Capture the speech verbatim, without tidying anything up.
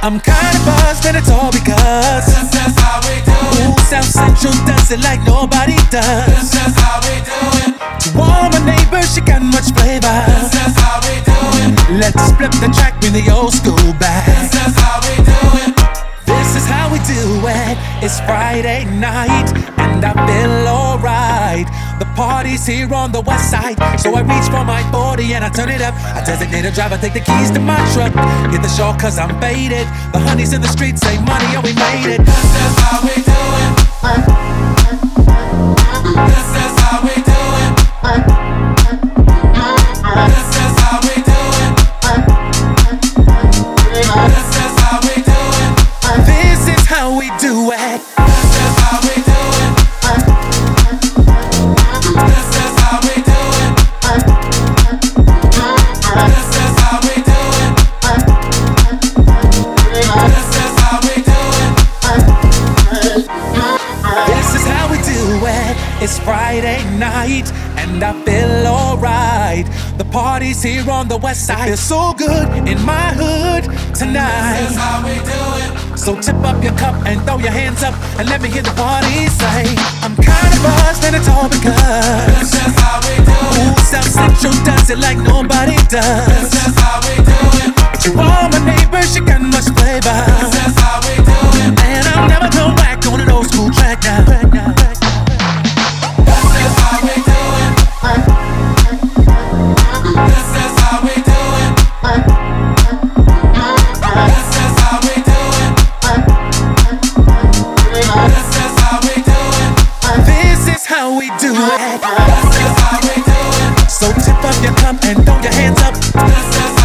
I'm kinda buzzed and it's all because This is how we do it. Ooh, South Central does it like nobody does. This is how we do it. To all my neighbors, she got much flavor. This is how we do it. Let's flip the track, bring the old school back. This is how we do it. This is how we do it. It's Friday night and I feel alright. The party's here on the west side, so I reach for my forty and I turn it up. I designate a driver, take the keys to my truck. Hit the shore cause I'm faded. The honeys in the streets say money, oh we made it. This is how we do it. This is how we do it. This is how we do it. This is how we do it. This is how we do it. This is how we do it. This is how we do it. This is how we do it. This is how we do it. This is how we do it. It's Friday night and I feel alright. The party's here on the west side. It's so good in my hood tonight. This is how we do it. So tip up your cup and throw your hands up and let me hear the party say, I'm kinda buzzed and it's all because This is how we do it. Ooh, South Central does it like nobody does. This is how we do it. To all my neighbors, she got much flavor. This is how we do it. And I'll never go back on an old school track now. This is how we do it. This is how we do it. This is how we do it. This is how we do it. This is how we do it. This is how we do it. So tip up your cup and throw your hands up. This is